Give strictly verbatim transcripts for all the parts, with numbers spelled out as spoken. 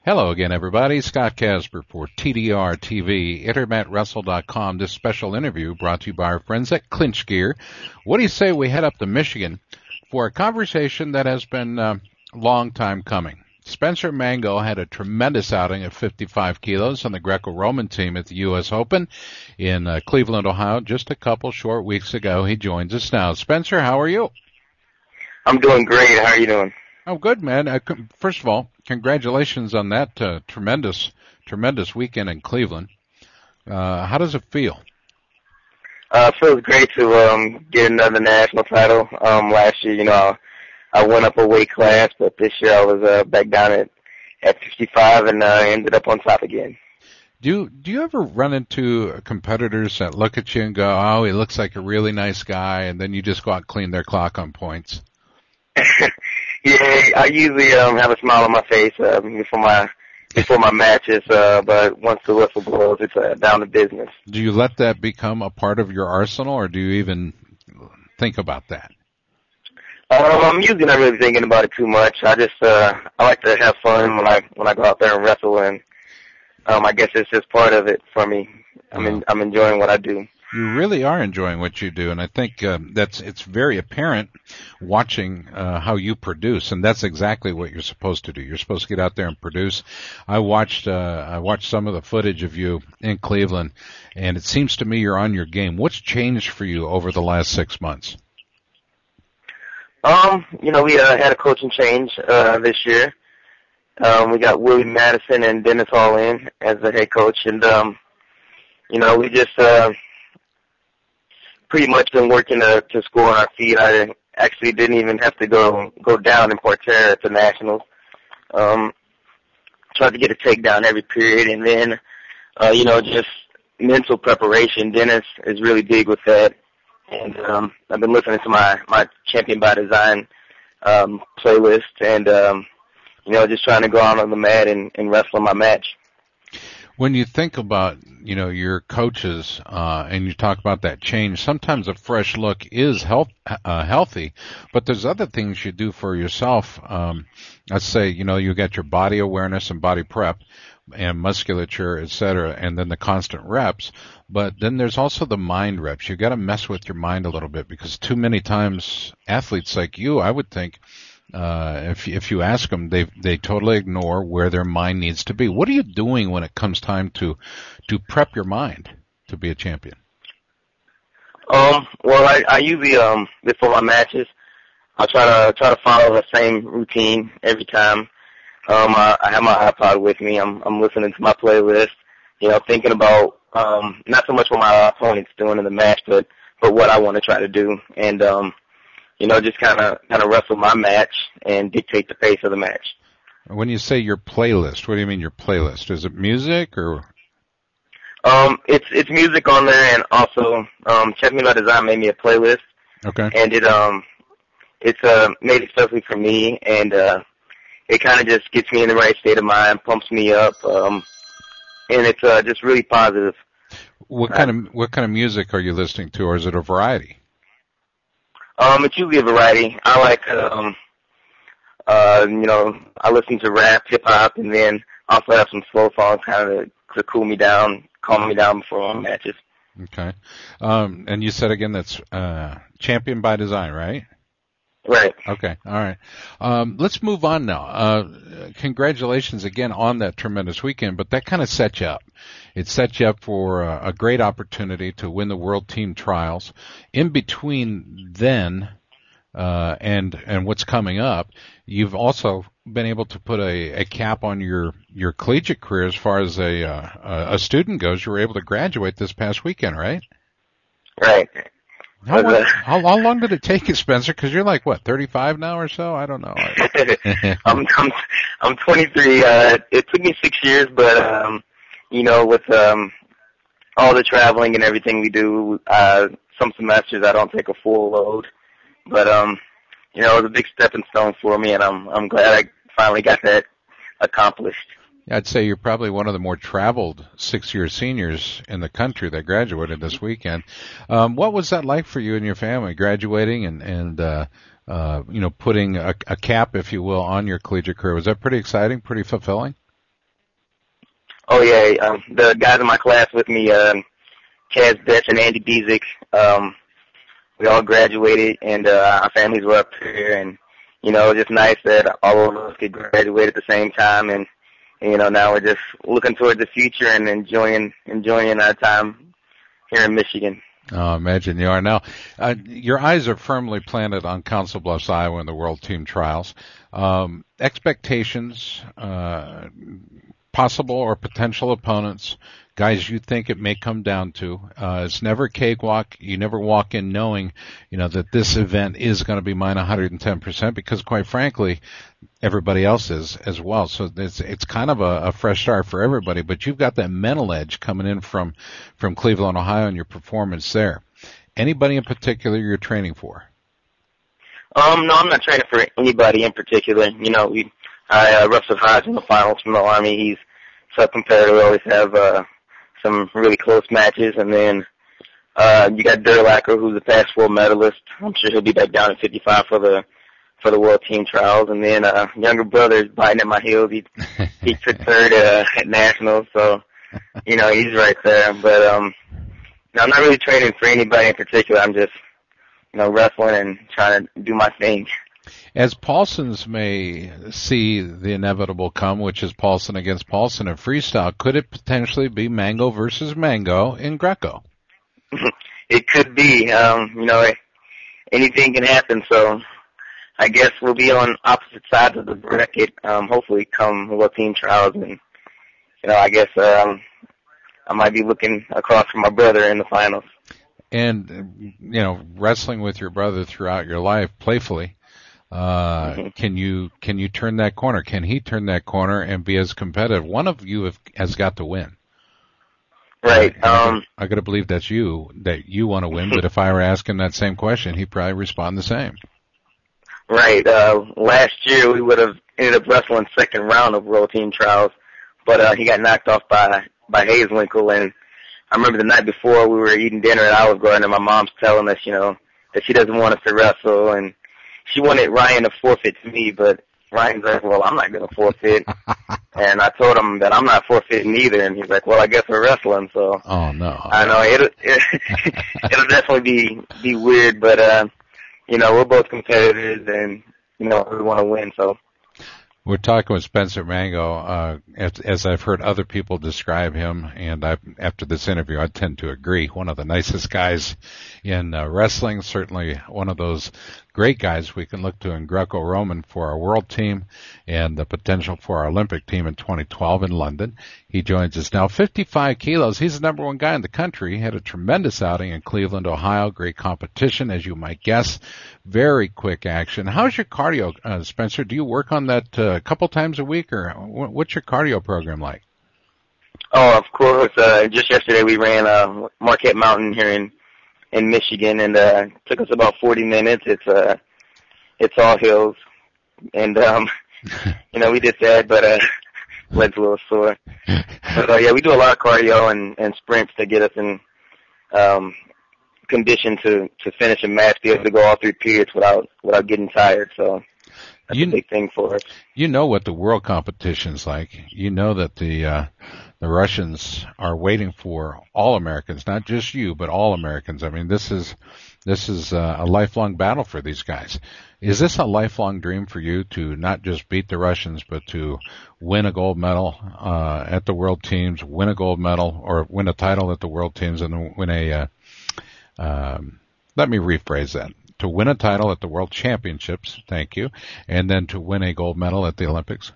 Hello again, everybody. Scott Casper for T D R T V, internet wrestle dot com. This special interview brought to you by our friends at Clinch Gear. What do you say we head up to Michigan for a conversation that has been a long time coming? Spencer Mango had a tremendous outing at fifty-five kilos on the Greco-Roman team at the U S Open in uh, Cleveland, Ohio, just a couple short weeks ago. He joins us now. Spencer, how are you? I'm doing great. How are you doing? Oh, good, man. Uh, first of all, congratulations on that uh, tremendous, tremendous weekend in Cleveland. Uh, how does it feel? Uh, it feels great to um, get another national title. Um, last year, you know, I went up a weight class, but this year I was uh, back down at, at fifty-five and uh, ended up on top again. Do you, do you ever run into competitors that look at you and go, oh, he looks like a really nice guy, and then you just go out and clean their clock on points? Yeah, I usually um, have a smile on my face uh, before my before my matches, uh, but once the whistle blows, it's uh, down to business. Do you let that become a part of your arsenal, or do you even think about that? Um, I'm usually not really thinking about it too much. I just uh, I like to have fun when I when I go out there and wrestle, and um, I guess it's just part of it for me. I'm in, I'm enjoying what I do. You really are enjoying what you do, and I think um, that's it's very apparent watching uh, how you produce, and that's exactly what you're supposed to do. You're supposed to get out there and produce. I watched uh, I watched some of the footage of you in Cleveland, and it seems to me you're on your game. What's changed for you over the last six months? Um, you know, we uh, had a coaching change uh, this year. Um, we got Willie Madison and Dennis Hall in as the head coach, and um, you know, we just uh, pretty much been working to, to score on our feet. I actually didn't even have to go go down in Porterre at the Nationals. Um, tried to get a takedown every period, and then, uh, you know, just mental preparation. Dennis is really big with that, and um, I've been listening to my, my Champion by Design um, playlist, and, um, you know, just trying to go out on the mat and, and wrestle my match. When you think about, you know, your coaches, uh, and you talk about that change, sometimes a fresh look is health, uh, healthy, but there's other things you do for yourself. Um, let's say, you know, you got your body awareness and body prep and musculature, et cetera, and then the constant reps. But then there's also the mind reps. You got to mess with your mind a little bit, because too many times athletes like you, I would think, Uh, if if you ask them, they they totally ignore where their mind needs to be. What are you doing when it comes time to to prep your mind to be a champion? Um, well, I, I usually um before my matches, I try to try to follow the same routine every time. Um, I, I have my iPod with me. I'm I'm listening to my playlist. You know, thinking about um not so much what my opponent's doing in the match, but but what I want to try to do, and um. You know, just kind of kind of wrestle my match and dictate the pace of the match. When you say your playlist, what do you mean your playlist? Is it music or? Um, it's it's music on there, and also um, Champion by Design made me a playlist. Okay. And it um, it's uh made especially for me, and uh, it kind of just gets me in the right state of mind, pumps me up, um, and it's uh just really positive. What kind of what kind of music are you listening to, or is it a variety? Um, it's usually a variety. I like, um, uh, you know, I listen to rap, hip hop, and then also have some slow songs kind of to cool me down, calm me down before my matches. Okay. Um, and you said again that's uh, Champion by Design, right? Right. Okay. All right. Um, let's move on now. Uh, congratulations again on that tremendous weekend, but that kind of set you up. It set you up for a, a great opportunity to win the World Team Trials. In between then uh, and and what's coming up, you've also been able to put a, a cap on your, your collegiate career as far as a uh, a student goes. You were able to graduate this past weekend, right? Right. How long, how, how long did it take you, Spencer? Because you're like, what, thirty-five now or so? I don't know. I'm, I'm I'm twenty-three. Uh, it took me six years, but um, you know, with um, all the traveling and everything we do, uh, some semesters I don't take a full load. But um, you know, it was a big stepping stone for me, and I'm I'm glad I finally got that accomplished. I'd say you're probably one of the more traveled six-year seniors in the country that graduated this weekend. Um, what was that like for you and your family, graduating and, and uh, uh, you know, putting a, a cap, if you will, on your collegiate career? Was that pretty exciting, pretty fulfilling? Oh yeah, um, the guys in my class with me, um, Chaz Betch and Andy Bezic, um, we all graduated, and uh, our families were up here, and you know, it's just nice that all of us could graduate at the same time, and, and you know, now we're just looking towards the future and enjoying enjoying our time here in Michigan. Oh, imagine you are now. Uh, your eyes are firmly planted on Council Bluffs, Iowa, in the World Team Trials. Um, expectations, uh, possible or potential opponents, guys you think it may come down to. Uh, it's never a cakewalk. You never walk in knowing, you know, that this event is going to be mine one hundred ten percent because, quite frankly, everybody else is as well. So it's it's kind of a, a fresh start for everybody. But you've got that mental edge coming in from from Cleveland, Ohio, and your performance there. Anybody in particular you're training for? Um, no, I'm not training for anybody in particular. You know, we I uh, wrestled Hodge in the finals from the Army. He's sub-competitive. We always have uh, some really close matches, and then uh, you got Durlacher, who's a past world medalist. I'm sure he'll be back down at fifty-five for the for the World Team Trials. And then uh, younger brother is biting at my heels. He he took third uh, at nationals, so you know he's right there. But um, no, I'm not really training for anybody in particular. I'm just you know wrestling and trying to do my thing. As Paulsons may see the inevitable come, which is Paulson against Paulson in freestyle, could it potentially be Mango versus Mango in Greco? It could be. Um, you know, anything can happen. So I guess we'll be on opposite sides of the bracket. Um, hopefully, come World Team Trials, and you know, I guess um, I might be looking across from my brother in the finals. And you know, wrestling with your brother throughout your life, playfully. Uh, mm-hmm. Can you can you turn that corner? Can he turn that corner and be as competitive? One of you have, has got to win. Right. Uh, um, I got to believe that's you, that you want to win. But if I were asking that same question, he'd probably respond the same. Right. Uh, last year we would have ended up wrestling second round of World Team Trials, but uh, he got knocked off by by Hazewinkle. And I remember the night before we were eating dinner at Olive Garden, and my mom's telling us, you know, that she doesn't want us to wrestle, and she wanted Ryan to forfeit to me, but Ryan's like, well, I'm not going to forfeit. And I told him that I'm not forfeiting either, and he's like, well, I guess we're wrestling. So oh no, I know it'll it, it'll definitely be be weird, but uh, you know, we're both competitors, and you know, we want to win. So we're talking with Spencer Mango, uh, as, as I've heard other people describe him, and I, after this interview, I tend to agree. One of the nicest guys in uh, wrestling, certainly one of those great guys we can look to in Greco-Roman for our world team and the potential for our Olympic team in twenty twelve in London. He joins us now, fifty-five kilos. He's the number one guy in the country. He had a tremendous outing in Cleveland, Ohio. Great competition, as you might guess. Very quick action. How's your cardio, uh, Spencer? Do you work on that uh, a couple times a week, or what's your cardio program like? Oh, of course. Uh, just yesterday we ran uh, Marquette Mountain here in in Michigan, and uh, it took us about forty minutes. It's uh, it's all hills, and um, you know we did that, but uh, legs a little sore. But uh, yeah, we do a lot of cardio and, and sprints to get us in um, condition to to finish a match, be able to go all three periods without without getting tired. So that's you, a big thing for us. You know what the world competition's like. You know that the uh, the Russians are waiting for all Americans, not just you, but all Americans. I mean, this is this is uh, a lifelong battle for these guys. Is this a lifelong dream for you to not just beat the Russians, but to win a gold medal uh, at the World Teams, win a gold medal, or win a title at the World Teams, and win a? Uh, um, let me rephrase that. To win a title at the World Championships, thank you, and then to win a gold medal at the Olympics?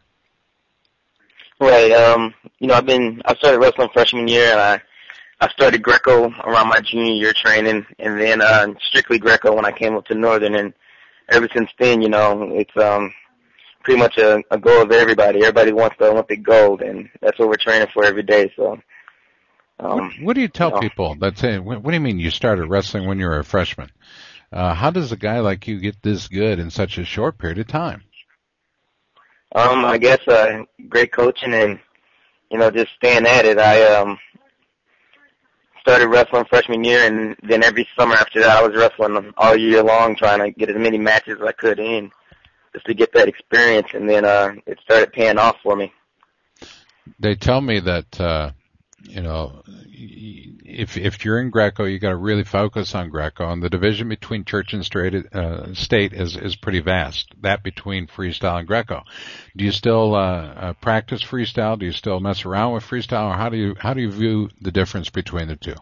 Right. Um, you know, I've been, I started wrestling freshman year, and I, I started Greco around my junior year training, and then uh, strictly Greco when I came up to Northern, and ever since then, you know, it's um, pretty much a, a goal of everybody. Everybody wants the Olympic gold, and that's what we're training for every day, so. Um, what, what do you tell you know. people that say, what, what do you mean you started wrestling when you were a freshman? Uh, how does a guy like you get this good in such a short period of time? Um, I guess uh, great coaching and, you know, just staying at it. I um, started wrestling freshman year, and then every summer after that I was wrestling all year long, trying to get as many matches as I could in just to get that experience, and then uh, it started paying off for me. They tell me that, uh, you know, if if you're in Greco, you got to really focus on Greco, and the division between church and straight, uh, state is is pretty vast. That between freestyle and Greco. Do you still uh, uh, practice freestyle? Do you still mess around with freestyle, or how do you how do you view the difference between the two?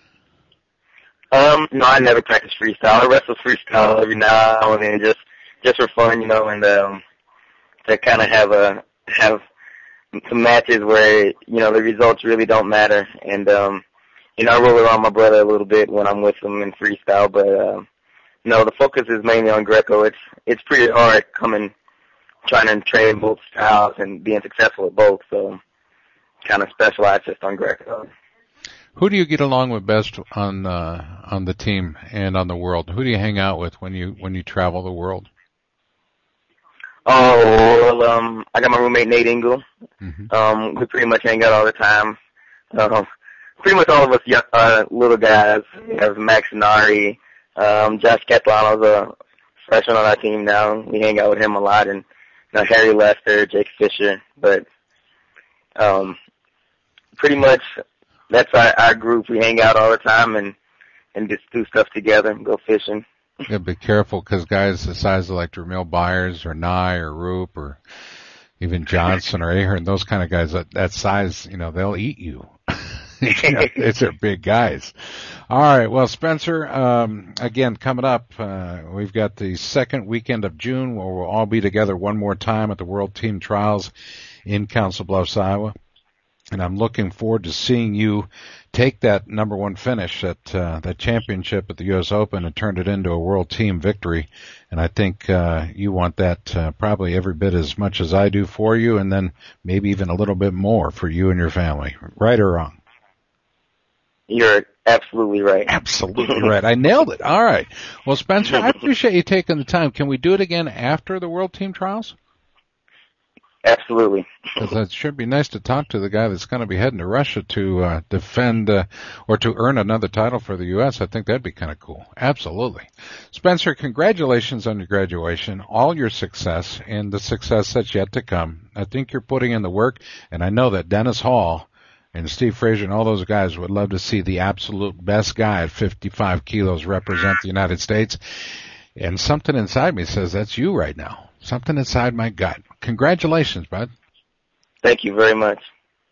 Um, no, I never practice freestyle. I wrestle freestyle every now and then, just just for fun, you know, and um, to kind of have a have some matches where you know the results really don't matter, and um, you know I roll around my brother a little bit when I'm with him in freestyle, but uh, no, the focus is mainly on Greco. It's it's pretty hard coming trying to train both styles and being successful at both, so kind of specialize just on Greco. Who do you get along with best on uh, on the team and on the world? Who do you hang out with when you when you travel the world? Oh, well, um, I got my roommate Nate Engel. Mm-hmm. Um, we pretty much hang out all the time. Um, pretty much all of us young, uh, little guys. We have Max Nari, um, Josh Catlano's a freshman on our team now. We hang out with him a lot, and you know, Harry Lester, Jake Fisher. But um, pretty much that's our, our group. We hang out all the time and and just do stuff together and go fishing. Yeah, be careful because guys the size of like Dramil Byers or Nye or Roop or even Johnson or Ahern, those kind of guys that, that size, you know, they'll eat you. It's their big guys. All right. Well, Spencer, um, again, coming up, uh, we've got the second weekend of June where we'll all be together one more time at the World Team Trials in Council Bluffs, Iowa. And I'm looking forward to seeing you take that number one finish at uh, that championship at the U S Open and turn it into a world team victory. And I think uh, you want that uh, probably every bit as much as I do for you, and then maybe even a little bit more for you and your family. Right or wrong? You're absolutely right. Absolutely right. I nailed it. All right. Well, Spencer, I appreciate you taking the time. Can we do it again after the World Team Trials? Absolutely. Because it should be nice to talk to the guy that's going to be heading to Russia to uh, defend uh, or to earn another title for the U S. I think that'd be kind of cool. Absolutely. Spencer, congratulations on your graduation, all your success, and the success that's yet to come. I think you're putting in the work, and I know that Dennis Hall and Steve Frazier and all those guys would love to see the absolute best guy at fifty-five kilos represent the United States. And something inside me says that's you right now. Something inside my gut. Congratulations, bud. Thank you very much.